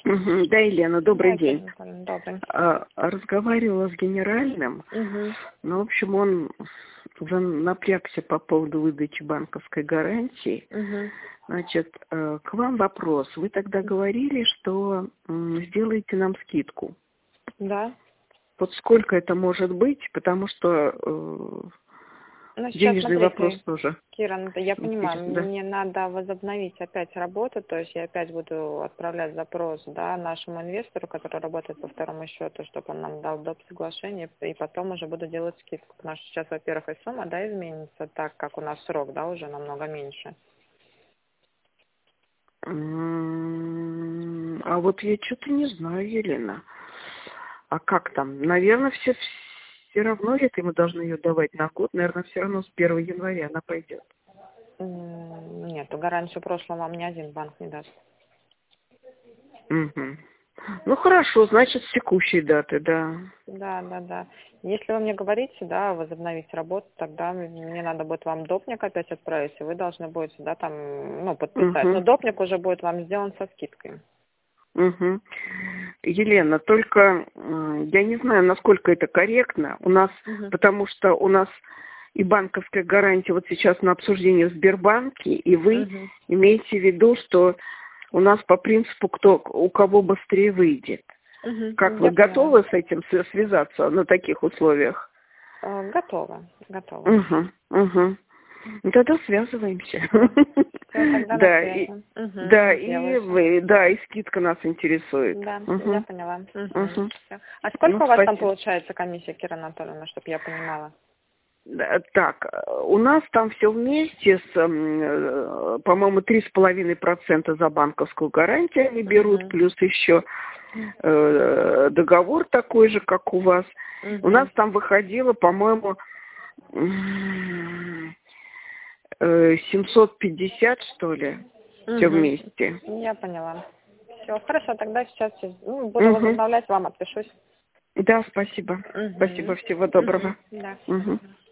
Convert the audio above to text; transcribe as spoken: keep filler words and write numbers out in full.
Мгм. Да, Елена, добрый Да, день. Кирилл, добрый. А, Разговаривала с генеральным, Угу. ну, в общем, он уже напрягся по поводу выдачи банковской гарантии. Угу. Значит, э, к вам вопрос. Вы тогда говорили, что м, сделаете нам скидку. Да. Вот сколько это может быть, потому что э, Ну, сейчас денежный вопрос смотрите, тоже Кира, ну, я понимаю, интересен, да. мне надо возобновить опять работу, то есть я опять буду отправлять запрос, да, нашему инвестору, который работает по второму счету, чтобы он нам дал доп. Соглашение, и потом уже буду делать скидку, потому что сейчас, во-первых, и сумма, да, изменится, так как у нас срок, да, уже намного меньше. М, А вот я что-то не знаю, Елена. А как там? Наверное, все, все равно это мы должны ее давать на год. Наверное, все равно с первого января она пойдет. М, Нет, гарантию прошлого вам ни один банк не даст. Мгм. Ну хорошо, значит, с текущей даты, да. Да, да, да. Если вы мне говорите, да, возобновить работу, тогда мне надо будет вам допник опять отправить, и вы должны будете, да, там, ну, подписать. Но Угу. допник уже будет вам сделан со скидкой. Угу. Елена, только м, я не знаю, насколько это корректно. У нас, Угу. потому что у нас и банковская гарантия вот сейчас на обсуждении в Сбербанке, и вы Угу. имеете в виду, что у нас по принципу, кто у кого быстрее выйдет. Как Угу. вы Я поняла. готовы с этим с- связаться на таких условиях? Э, Готово, готово. Угу, угу. Ну, тогда связываемся. Все, тогда на Да, и связи. да, Угу. и Сделаю. вы, да, и скидка нас интересует. Да, я Угу, поняла. Угу. угу. Всё. А Ну, сколько у вас там спасибо. получается комиссия, Кира Анатольевна, чтобы я понимала? Да, так, э, у нас там все вместе с, м, э, по-моему, три с половиной процента за банковскую гарантию они берут, Угу. плюс еще э, договор такой же, как у вас. У нас Угу. там выходило, по-моему, м, э, семьсот пятьдесят, что ли, все Угу. вместе. Я поняла. Все, хорошо, тогда сейчас ну, буду Угу. возобновлять, вам отпишусь. Да, спасибо. Угу. Спасибо, всего Угу. доброго. Да, всего Угу. доброго.